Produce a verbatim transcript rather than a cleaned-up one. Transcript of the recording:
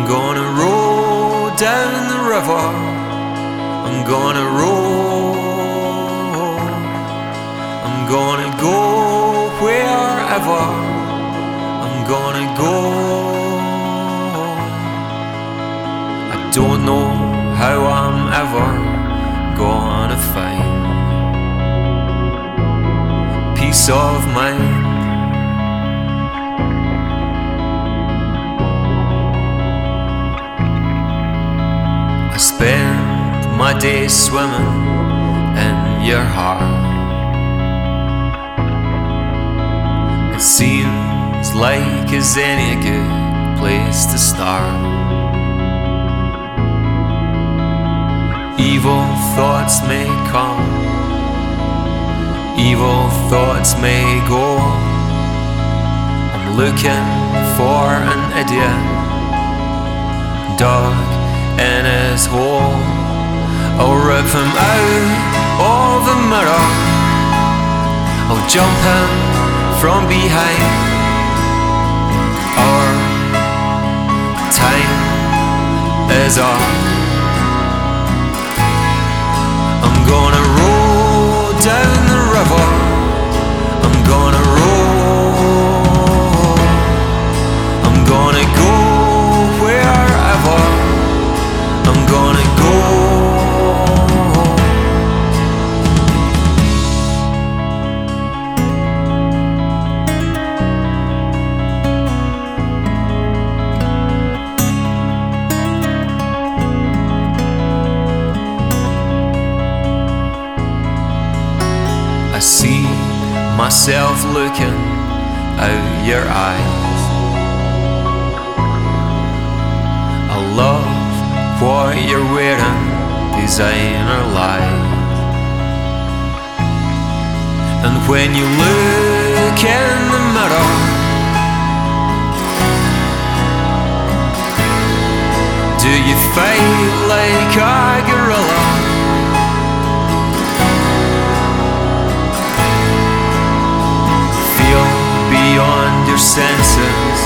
gonna roll down the river. I'm gonna roll. I'm gonna go wherever. I'm gonna go. I don't know how I'm ever gonna find peace of mind. I spend my days swimming in your heart. It seems like it's any good place to start. Evil thoughts may come, evil thoughts may go. I'm looking for an idiot dug in his hole. I'll rip him out of the mirror. I'll jump him from behind. Our time is up. I'm gonna roll down the river. I'm gonna roll. I'm gonna go wherever. I'm gonna go. I see myself looking out your eyes. I love what you're wearing, designer light. And when you look in the mirror, do you fight like a gorilla? Beyond your senses,